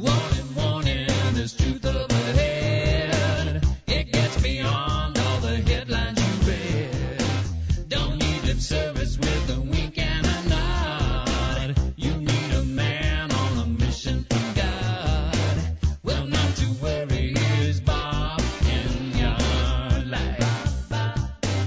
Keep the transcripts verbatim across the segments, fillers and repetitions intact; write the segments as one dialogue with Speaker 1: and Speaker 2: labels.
Speaker 1: Warning, warning, there's truth up ahead. It gets beyond all the headlines you read. Don't need lip service with a wink and a nod. You need a man on a mission from God. Well, not to worry, here's Bob in your life.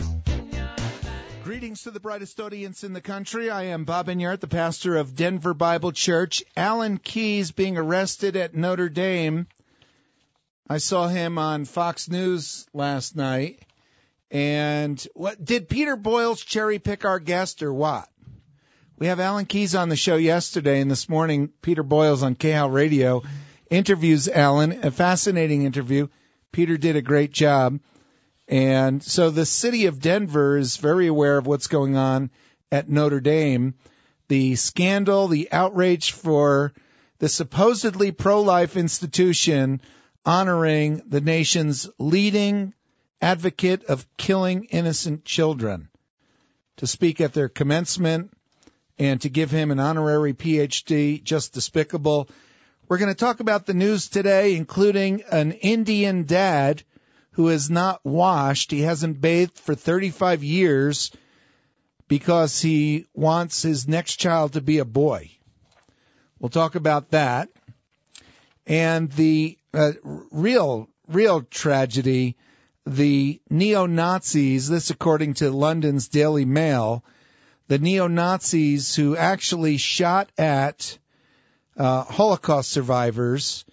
Speaker 2: Greetings to the brightest audience in the country. I am Bob Enyart, the pastor of Denver Bible Church. Alan Keyes being arrested at Notre Dame. I saw him on Fox News last night. And what did Peter Boyles cherry pick our guest or what? We have Alan Keyes on the show yesterday, and this morning Peter Boyles on K H A L Radio interviews Alan. A fascinating interview. Peter did a great job. And so the city of Denver is very aware of what's going on at Notre Dame. The scandal, the outrage for the supposedly pro-life institution honoring the nation's leading advocate of killing innocent children to speak at their commencement and to give him an honorary P H D, just despicable. We're going to talk about the news today, including an Indian dad who is not washed. He hasn't bathed for thirty-five years because he wants his next child to be a boy. We'll talk about that. And the uh, real, real tragedy, the neo-Nazis, this according to London's Daily Mail, the neo-Nazis who actually shot at uh, Holocaust survivors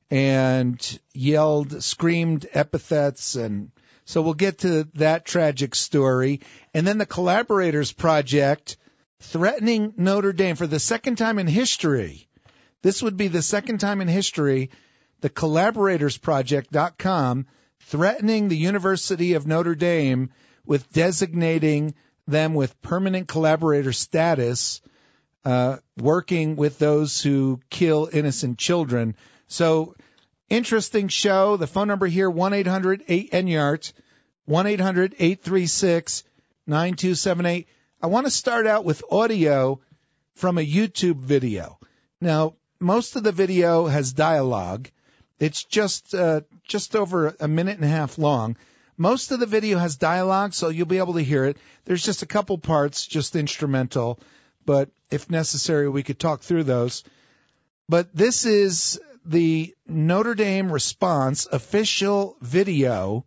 Speaker 2: and yelled, screamed epithets, and so we'll get to that tragic story. And then the Collaborators Project threatening Notre Dame for the second time in history. This would be the second time in history, the collaborators project dot com threatening the University of Notre Dame with designating them with permanent collaborator status, uh, working with those who kill innocent children. So, interesting show. The phone number here, one eight hundred eight N Y A R T, one eight hundred eight three six nine two seven eight. I want to start out with audio from a YouTube video. Now, most of the video has dialogue. It's just uh, just over a minute and a half long. Most of the video has dialogue, so you'll be able to hear it. There's just a couple parts, just instrumental, but if necessary, we could talk through those. But this is the Notre Dame response, official video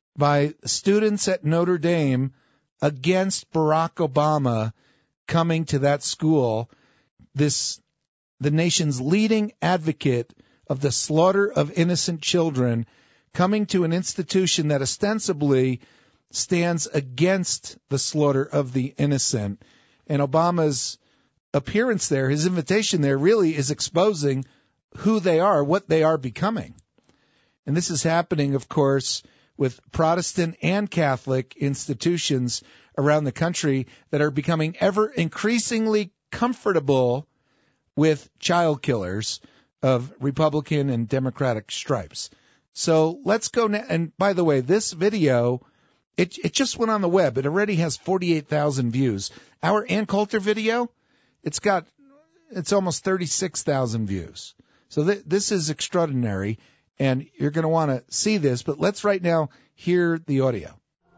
Speaker 2: by students at Notre Dame against Barack Obama coming to that school. This, the nation's leading advocate of the slaughter of innocent children, coming to an institution that ostensibly stands against the slaughter of the innocent. And Obama's appearance there, his invitation there, really is exposing who they are, what they are becoming. And this is happening, of course, with Protestant and Catholic institutions around the country that are becoming ever increasingly comfortable with child killers of Republican and Democratic stripes. So let's go now. And by the way, this video, it it just went on the web. It already has forty-eight thousand views. Our Ann Coulter video, it's got, it's almost thirty-six thousand views. So th- this is extraordinary, and you're going to want to see this. But let's right now hear the audio.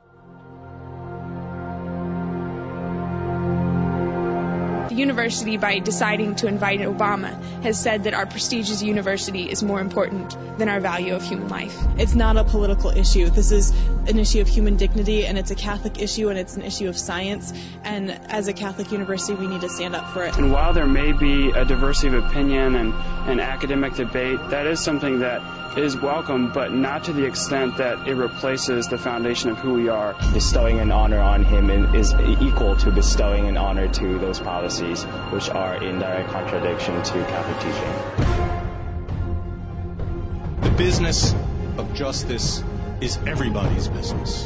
Speaker 3: The university, by deciding to invite Obama, has said that our prestigious university is more important than our value of human life.
Speaker 4: It's not a political issue. This is an issue of human dignity, and it's a Catholic issue, and it's an issue of science. And as a Catholic university, we need to stand up for it.
Speaker 5: And while there may be a diversity of opinion and, and academic debate, that is something that is welcome, but not to the extent that it replaces the foundation of who we are.
Speaker 6: Bestowing an honor on him is equal to bestowing an honor to those policies which are in direct contradiction to Catholic teaching.
Speaker 7: The business of justice is everybody's business.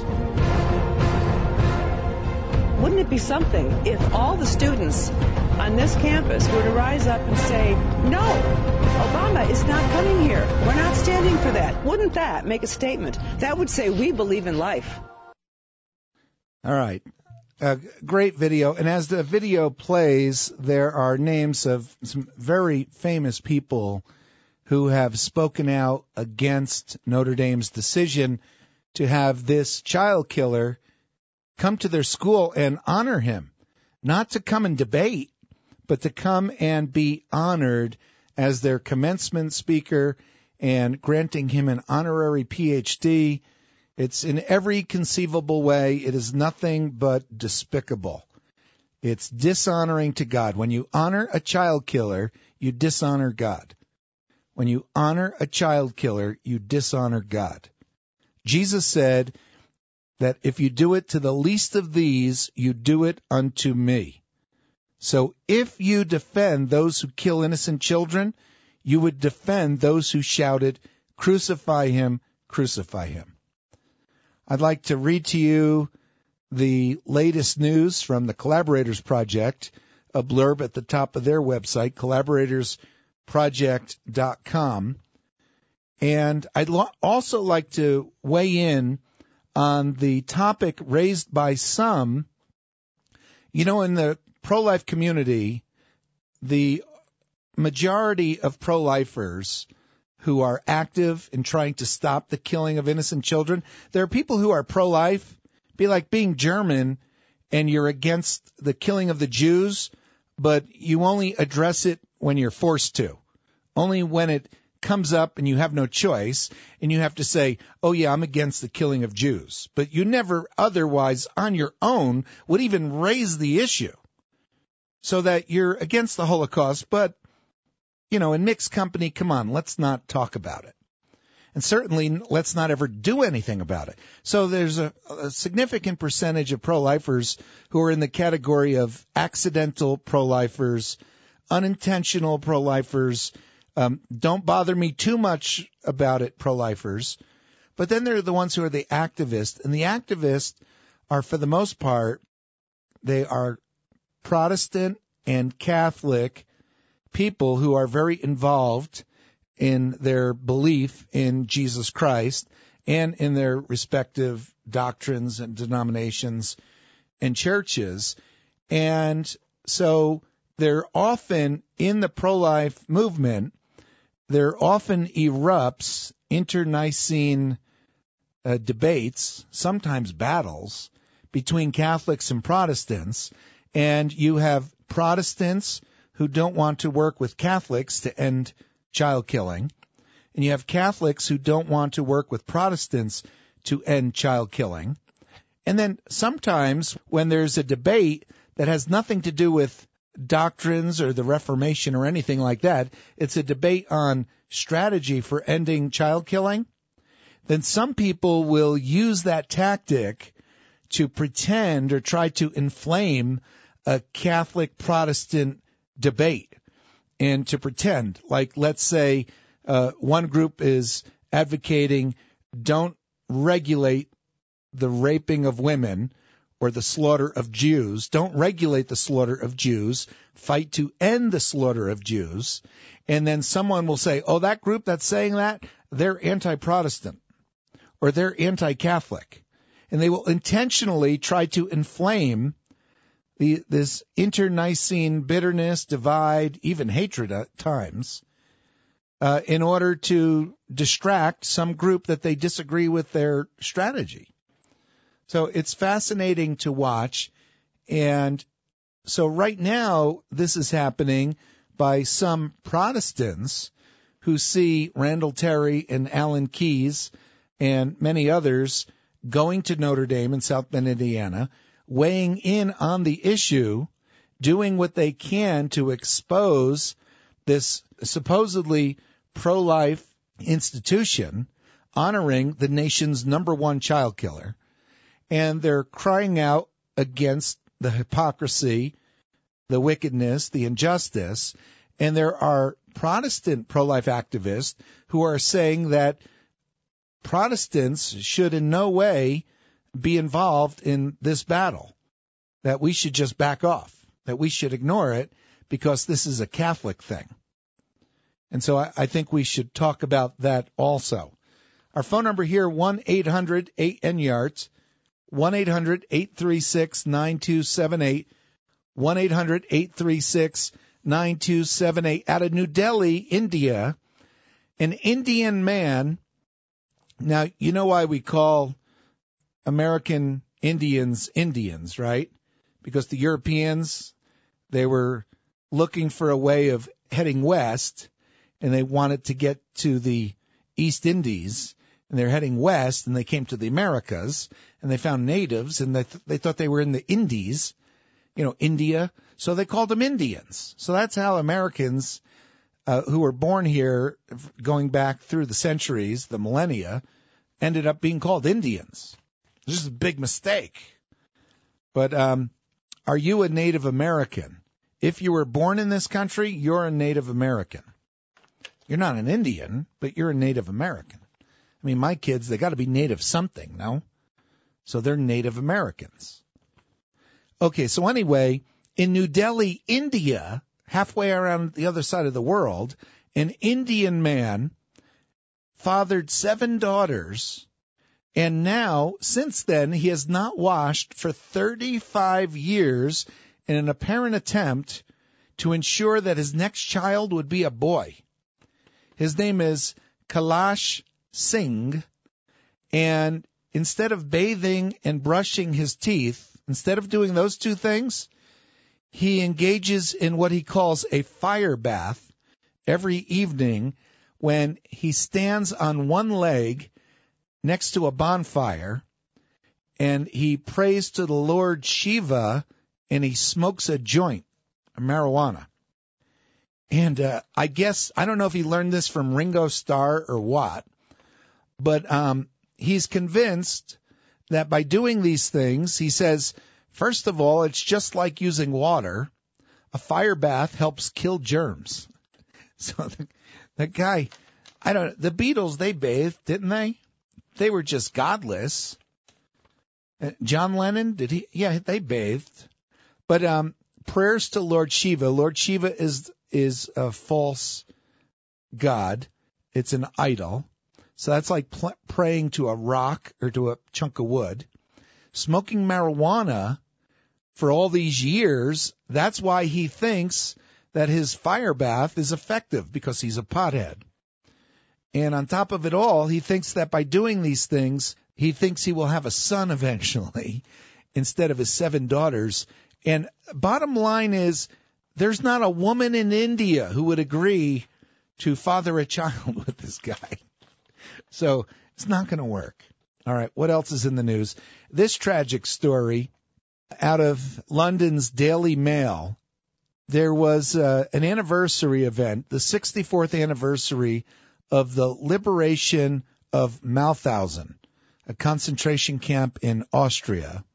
Speaker 8: Wouldn't it be something if all the students on this campus were to rise up and say, no, Obama is not coming here. We're not standing for that. Wouldn't that make a statement? That would say we believe in life.
Speaker 2: All right. A great video. And as the video plays, there are names of some very famous people who have spoken out against Notre Dame's decision to have this child killer come to their school and honor him. Not to come and debate, but to come and be honored as their commencement speaker and granting him an honorary P H D. It's in every conceivable way. It is nothing but despicable. It's dishonoring to God. When you honor a child killer, you dishonor God. When you honor a child killer, you dishonor God. Jesus said that if you do it to the least of these, you do it unto me. So if you defend those who kill innocent children, you would defend those who shouted, "Crucify him, crucify him." I'd like to read to you the latest news from the Collaborators Project, a blurb at the top of their website, collaborators project dot com. And I'd lo- also like to weigh in on the topic raised by some. You know, in the pro-life community, the majority of pro-lifers who are active in trying to stop the killing of innocent children, there are people who are pro-life, be like being German, and you're against the killing of the Jews, but you only address it when you're forced to. Only when it comes up and you have no choice, and you have to say, oh yeah, I'm against the killing of Jews. But you never otherwise on your own would even raise the issue. So that you're against the Holocaust, but, you know, in mixed company, come on, let's not talk about it. And certainly let's not ever do anything about it. So there's a, a significant percentage of pro-lifers who are in the category of accidental pro-lifers, unintentional pro-lifers, um, don't bother me too much about it pro-lifers. But then there are the ones who are the activists. And the activists are, for the most part, they are Protestant and Catholic people who are very involved in their belief in Jesus Christ and in their respective doctrines and denominations and churches. And so they're often in the pro-life movement, there often erupts internecine uh, debates, sometimes battles, between Catholics and Protestants. And you have Protestants who don't want to work with Catholics to end child killing. And you have Catholics who don't want to work with Protestants to end child killing. And then sometimes when there's a debate that has nothing to do with doctrines or the Reformation or anything like that, it's a debate on strategy for ending child killing, then some people will use that tactic to pretend or try to inflame a Catholic Protestant debate and to pretend like, let's say, uh, one group is advocating don't regulate the raping of women or the slaughter of Jews. Don't regulate the slaughter of Jews. Fight to end the slaughter of Jews. And then someone will say, oh, that group that's saying that, they're anti-Protestant or they're anti-Catholic. And they will intentionally try to inflame the, this internecine bitterness, divide, even hatred at times, uh, in order to distract some group that they disagree with their strategy. So it's fascinating to watch. And so right now, this is happening by some Protestants who see Randall Terry and Alan Keyes and many others going to Notre Dame in South Bend, Indiana, weighing in on the issue, doing what they can to expose this supposedly pro-life institution, honoring the nation's number one child killer. And they're crying out against the hypocrisy, the wickedness, the injustice. And there are Protestant pro-life activists who are saying that Protestants should in no way be involved in this battle, that we should just back off, that we should ignore it because this is a Catholic thing. And so I, I think we should talk about that also. Our phone number here, one eight hundred eight N Y A R T, one eight hundred eight three six nine two seven eight, one eight hundred eight three six nine two seven eight. Out of New Delhi, India, An Indian man. Now, you know why we call American Indians Indians, right? Because the Europeans, they were looking for a way of heading west, and they wanted to get to the East Indies, and they're heading west, and they came to the Americas, and they found natives, and they, th- they thought they were in the Indies, you know, India, so they called them Indians. So that's how Americans uh, who were born here going back through the centuries, the millennia, ended up being called Indians. This is a big mistake. But um, are you a Native American? If you were born in this country, you're a Native American. You're not an Indian, but you're a Native American. I mean, my kids, they got to be native something, no? So they're Native Americans. Okay, so anyway, in New Delhi, India, halfway around the other side of the world, an Indian man fathered seven daughters, and now, since then, he has not washed for thirty-five years in an apparent attempt to ensure that his next child would be a boy. His name is Kailash Singh, and instead of bathing and brushing his teeth, instead of doing those two things, he engages in what he calls a fire bath every evening when he stands on one leg next to a bonfire and he prays to the Lord Shiva and he smokes a joint of marijuana. And uh, I guess, I don't know if he learned this from Ringo Starr or what, but um, he's convinced that by doing these things, he says, first of all, it's just like using water. A fire bath helps kill germs. So the, the guy, I don't the Beatles, they bathed, didn't they? They were just godless. Uh, John Lennon, did he? Yeah, they bathed. But um, prayers to Lord Shiva. Lord Shiva is is a false god. It's an idol. So that's like pl- praying to a rock or to a chunk of wood. Smoking marijuana for all these years, that's why he thinks that his fire bath is effective, because he's a pothead. And on top of it all, he thinks that by doing these things, he thinks he will have a son eventually instead of his seven daughters. And bottom line is, there's not a woman in India who would agree to father a child with this guy. So it's not going to work. All right, what else is in the news? This tragic story out of London's Daily Mail. There was uh, an anniversary event, the sixty-fourth anniversary of the liberation of Mauthausen, a concentration camp in Austria.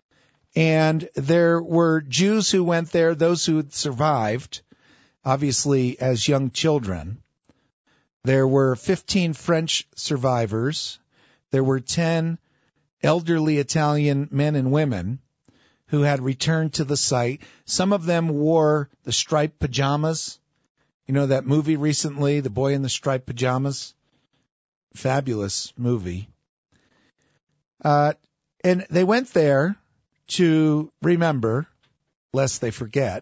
Speaker 2: And there were Jews who went there, those who had survived, obviously as young children. There were fifteen French survivors. There were ten elderly Italian men and women who had returned to the site. Some of them wore the striped pajamas. You know that movie recently, The Boy in the Striped Pajamas? Fabulous movie. Uh, and they went there to remember, lest they forget.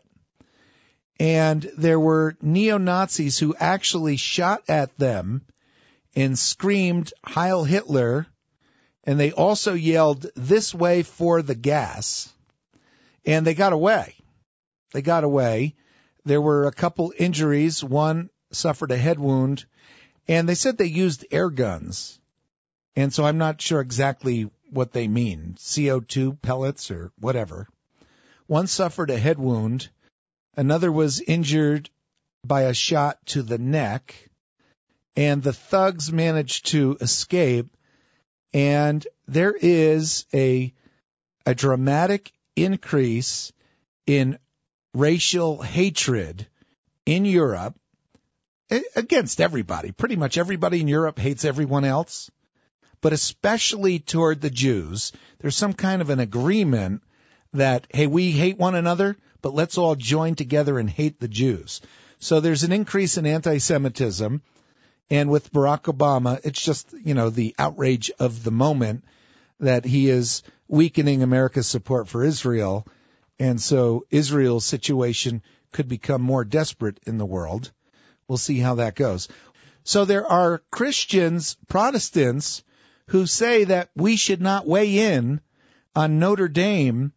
Speaker 2: And there were neo-Nazis who actually shot at them and screamed, Heil Hitler. And they also yelled, this way for the gas. And they got away. They got away. There were a couple injuries. One suffered a head wound. And they said they used air guns. And so I'm not sure exactly what they mean, C O two pellets or whatever. One suffered a head wound. Another was injured by a shot to the neck. And the thugs managed to escape. And there is a a dramatic increase in racial hatred in Europe against everybody. Pretty much everybody in Europe hates everyone else, but especially toward the Jews. There's some kind of an agreement that, hey, we hate one another, but let's all join together and hate the Jews. So there's an increase in anti-Semitism. And with Barack Obama, it's just, you know, the outrage of the moment that he is weakening America's support for Israel. And so Israel's situation could become more desperate in the world. We'll see how that goes. So there are Christians, Protestants, who say that we should not weigh in on Notre Dame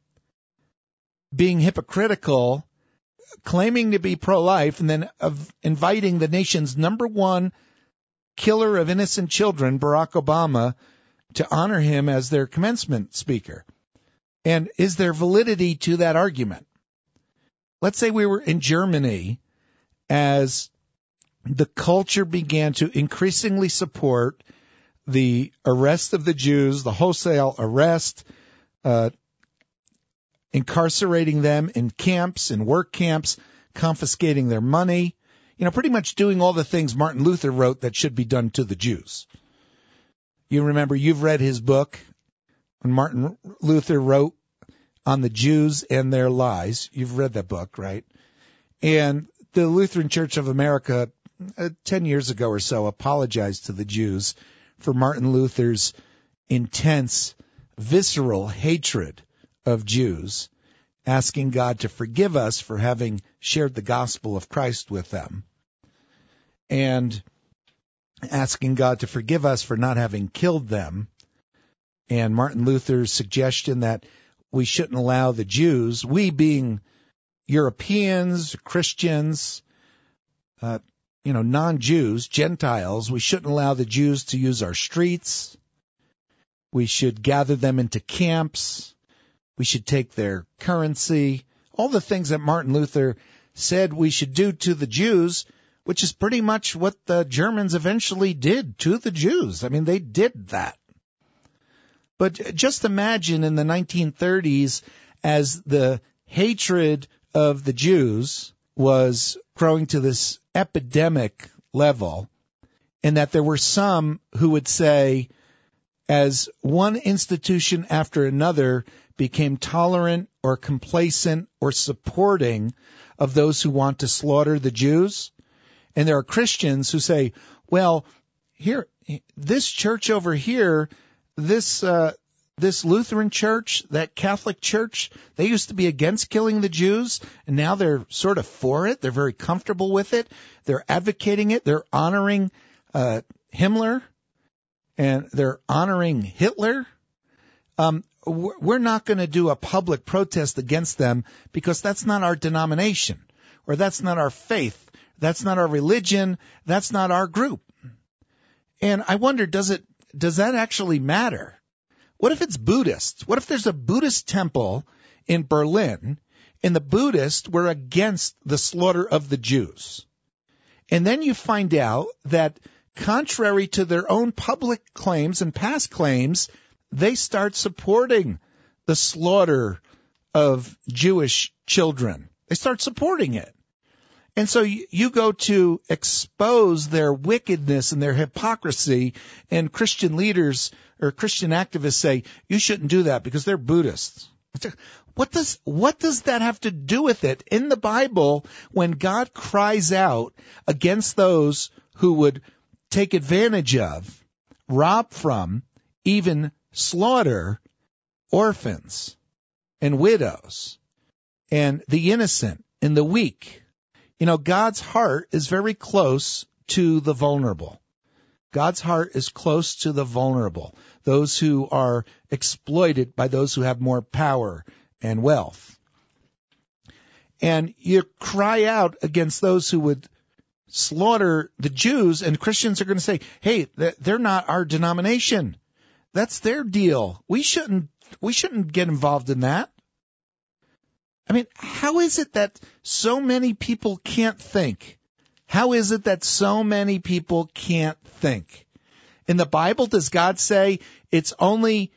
Speaker 2: being hypocritical, claiming to be pro-life, and then of inviting the nation's number one killer of innocent children, Barack Obama, to honor him as their commencement speaker. And is there validity to that argument? Let's say we were in Germany as the culture began to increasingly support the arrest of the Jews, the wholesale arrest, uh, incarcerating them in camps, in work camps, confiscating their money, you know, pretty much doing all the things Martin Luther wrote that should be done to the Jews. You remember, you've read his book, when Martin Luther wrote on the Jews and their lies. You've read that book, right? And the Lutheran Church of America, uh, ten years ago or so, apologized to the Jews for Martin Luther's intense, visceral hatred of Jews, asking God to forgive us for having shared the gospel of Christ with them, and asking God to forgive us for not having killed them. And Martin Luther's suggestion that we shouldn't allow the Jews, we being Europeans, Christians, uh, you know, non-Jews, Gentiles, we shouldn't allow the Jews to use our streets. We should gather them into camps. We should take their currency. All the things that Martin Luther said we should do to the Jews, which is pretty much what the Germans eventually did to the Jews. I mean, they did that. But just imagine in the nineteen thirties, as the hatred of the Jews was growing to this epidemic level, and that there were some who would say, as one institution after another became tolerant or complacent or supporting of those who want to slaughter the Jews, and there are Christians who say, well, here, this church over here, this uh, this Lutheran church, that Catholic church, they used to be against killing the Jews, and now they're sort of for it. They're very comfortable with it. They're advocating it. They're honoring uh, Himmler, and they're honoring Hitler. Um, we're not going to do a public protest against them because that's not our denomination, or that's not our faith. That's not our religion. That's not our group. And I wonder, does it, does that actually matter? What if it's Buddhist? What if there's a Buddhist temple in Berlin and the Buddhists were against the slaughter of the Jews? And then you find out that contrary to their own public claims and past claims, they start supporting the slaughter of Jewish children. They start supporting it. And so you, you go to expose their wickedness and their hypocrisy, and Christian leaders or Christian activists say, you shouldn't do that because they're Buddhists. What does, what does that have to do with it? In the Bible, when God cries out against those who would take advantage of, rob from, even slaughter orphans and widows and the innocent and the weak, you know, God's heart is very close to the vulnerable. God's heart is close to the vulnerable, those who are exploited by those who have more power and wealth. And you cry out against those who would slaughter the Jews, and Christians are going to say, hey, they're not our denomination. That's their deal. We shouldn't, we shouldn't get involved in that. I mean, how is it that so many people can't think? How is it that so many people can't think? In the Bible, does God say it's only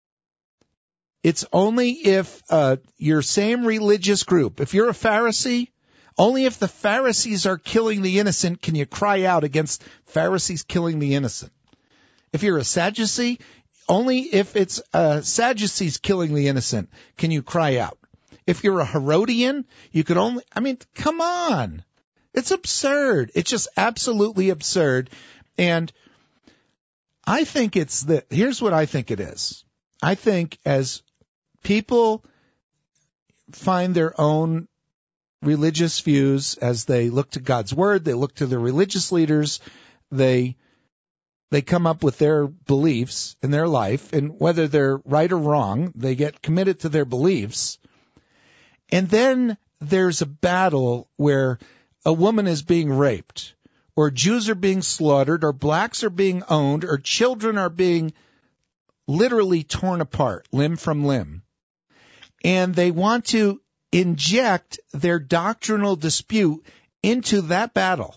Speaker 2: it's only if uh, your same religious group, if you're a Pharisee, only if the Pharisees are killing the innocent can you cry out against Pharisees killing the innocent? If you're a Sadducee, only if it's uh, Sadducees killing the innocent can you cry out. If you're a Herodian, you could only, I mean, come on. It's absurd. It's just absolutely absurd. And I think it's the, here's what I think it is. I think as people find their own religious views, as they look to God's word, they look to their religious leaders, They they come up with their beliefs in their life, and whether they're right or wrong, they get committed to their beliefs. And then there's a battle where a woman is being raped, or Jews are being slaughtered, or blacks are being owned, or children are being literally torn apart, limb from limb. And they want to inject their doctrinal dispute into that battle.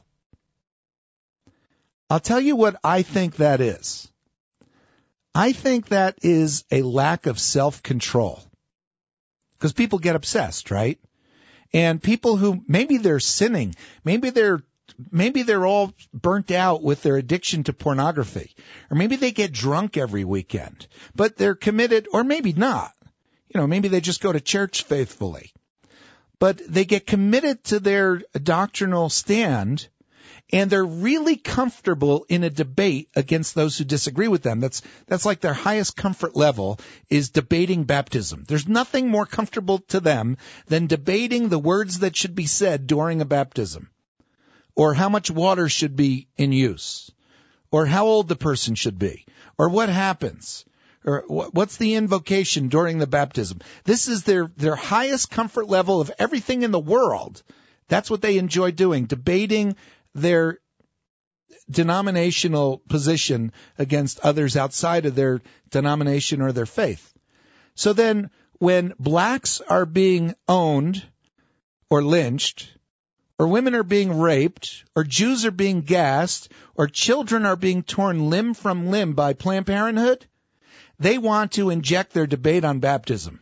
Speaker 2: I'll tell you what I think that is. I think that is a lack of self-control. Because people get obsessed, right? And people who, maybe they're sinning, maybe they're maybe they're all burnt out with their addiction to pornography, or maybe they get drunk every weekend, but they're committed, or maybe not. You know, maybe they just go to church faithfully. But they get committed to their doctrinal stand, and they're really comfortable in a debate against those who disagree with them. That's that's like their highest comfort level is debating baptism. There's nothing more comfortable to them than debating the words that should be said during a baptism, or how much water should be in use, or how old the person should be, or what happens, or what's the invocation during the baptism. This is their, their highest comfort level of everything in the world. That's what they enjoy doing, debating their denominational position against others outside of their denomination or their faith. So then when blacks are being owned or lynched, or women are being raped, or Jews are being gassed, or children are being torn limb from limb by Planned Parenthood, they want to inject their debate on baptism.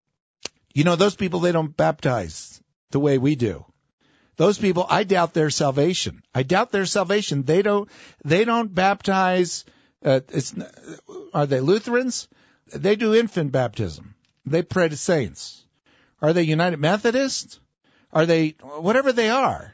Speaker 2: You know, those people, they don't baptize the way we do. Those people, I doubt their salvation. I doubt their salvation. They don't, they don't baptize, uh, it's, are they Lutherans? They do infant baptism. They pray to saints. Are they United Methodist? Are they, whatever they are.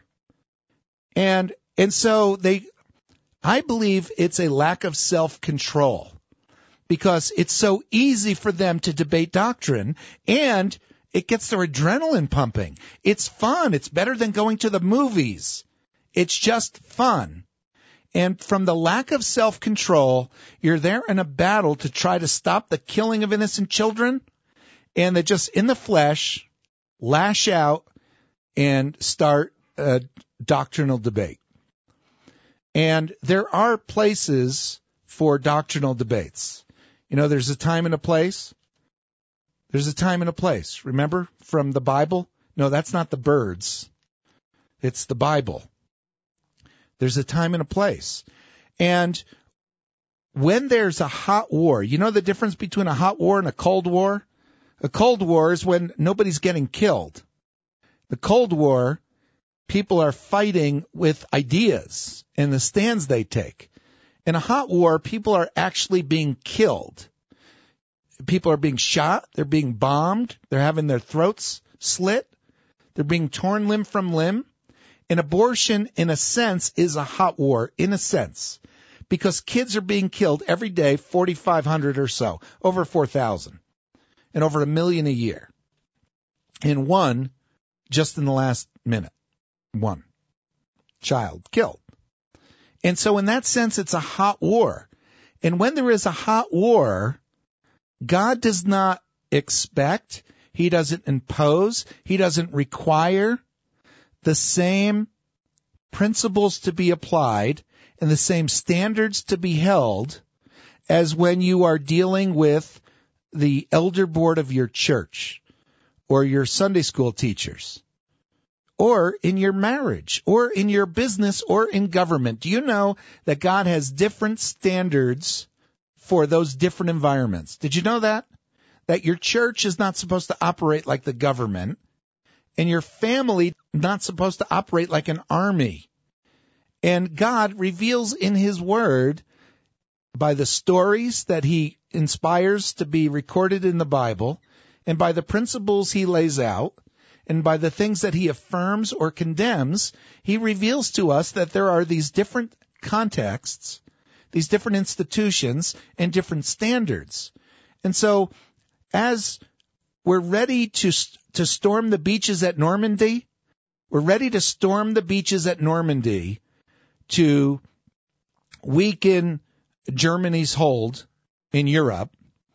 Speaker 2: And, and so they, I believe it's a lack of self-control, because it's so easy for them to debate doctrine, and it gets their adrenaline pumping. It's fun. It's better than going to the movies. It's just fun. And from the lack of self-control, you're there in a battle to try to stop the killing of innocent children, and they just, in the flesh, lash out and start a doctrinal debate. And there are places for doctrinal debates. You know, there's a time and a place. There's a time and a place. Remember from the Bible? No, that's not the birds. It's the Bible. There's a time and a place. And when there's a hot war, you know the difference between a hot war and a cold war? A cold war is when nobody's getting killed. The Cold War, people are fighting with ideas and the stands they take. In a hot war, people are actually being killed. People are being shot. They're being bombed. They're having their throats slit. They're being torn limb from limb. And abortion, in a sense, is a hot war, in a sense, because kids are being killed every day, forty-five hundred or so, over four thousand, and over a million a year. And one, just in the last minute, one child killed. And so in that sense, it's a hot war. And when there is a hot war, God does not expect, he doesn't impose, he doesn't require the same principles to be applied and the same standards to be held as when you are dealing with the elder board of your church, or your Sunday school teachers, or in your marriage, or in your business, or in government. Do you know that God has different standards for those different environments? Did you know that? That your church is not supposed to operate like the government, and your family not supposed to operate like an army. And God reveals in his word, by the stories that he inspires to be recorded in the Bible, and by the principles he lays out, and by the things that he affirms or condemns, he reveals to us that there are these different contexts, these different institutions, and different standards. And so, as we're ready to to storm the beaches at Normandy, we're ready to storm the beaches at Normandy to weaken Germany's hold in Europe,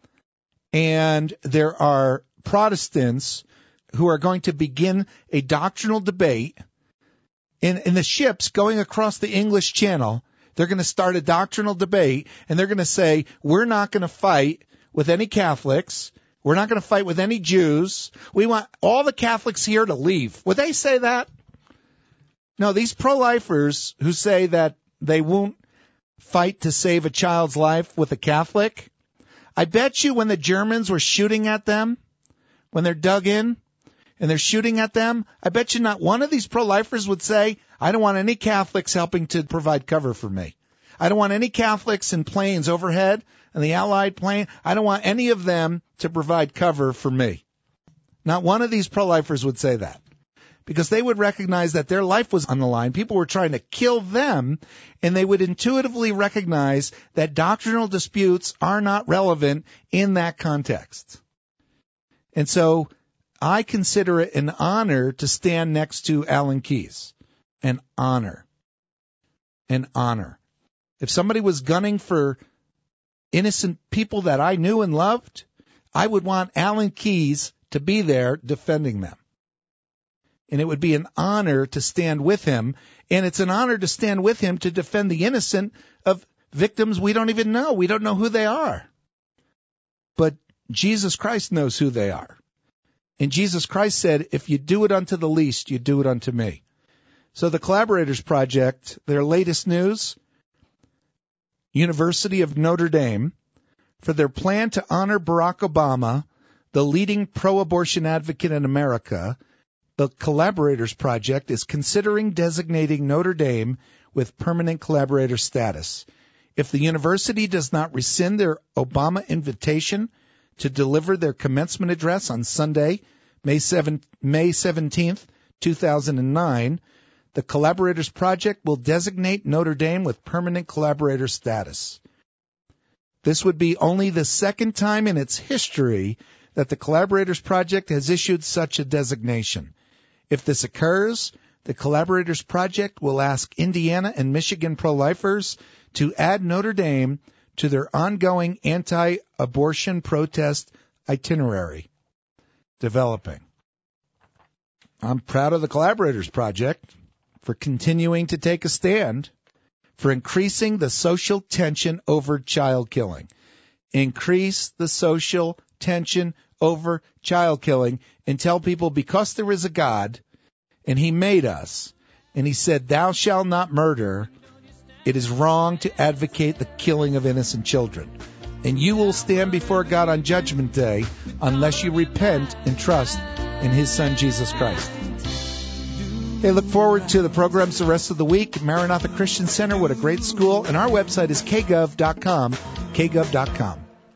Speaker 2: and there are Protestants who are going to begin a doctrinal debate in, in the ships going across the English Channel. They're going to start a doctrinal debate, and they're going to say, we're not going to fight with any Catholics. We're not going to fight with any Jews. We want all the Catholics here to leave. Would they say that? No, these pro-lifers who say that they won't fight to save a child's life with a Catholic, I bet you when the Germans were shooting at them, when they're dug in and they're shooting at them, I bet you not one of these pro-lifers would say, I don't want any Catholics helping to provide cover for me. I don't want any Catholics in planes overhead and the Allied plane. I don't want any of them to provide cover for me. Not one of these pro-lifers would say that, because they would recognize that their life was on the line. People were trying to kill them, and they would intuitively recognize that doctrinal disputes are not relevant in that context. And so I consider it an honor to stand next to Alan Keyes. An honor. An honor. If somebody was gunning for innocent people that I knew and loved, I would want Alan Keyes to be there defending them. And it would be an honor to stand with him. And it's an honor to stand with him to defend the innocent of victims we don't even know. We don't know who they are. But Jesus Christ knows who they are. And Jesus Christ said, if you do it unto the least, you do it unto me. So the Collaborators Project, their latest news, University of Notre Dame, for their plan to honor Barack Obama, the leading pro-abortion advocate in America, the Collaborators Project is considering designating Notre Dame with permanent collaborator status. If the university does not rescind their Obama invitation to deliver their commencement address on Sunday, May seventeenth, two thousand nine, the Collaborators Project will designate Notre Dame with permanent collaborator status. This would be only the second time in its history that the Collaborators Project has issued such a designation. If this occurs, the Collaborators Project will ask Indiana and Michigan pro-lifers to add Notre Dame to their ongoing anti-abortion protest itinerary developing. I'm proud of the Collaborators Project for continuing to take a stand for increasing the social tension over child killing. Increase the social tension over child killing and tell people, because there is a God and he made us and he said, thou shalt not murder, it is wrong to advocate the killing of innocent children. And you will stand before God on Judgment Day unless you repent and trust in his Son, Jesus Christ. Hey, look forward to the programs the rest of the week. Maranatha Christian Center, what a great school. And our website is k gov dot com, k gov dot com.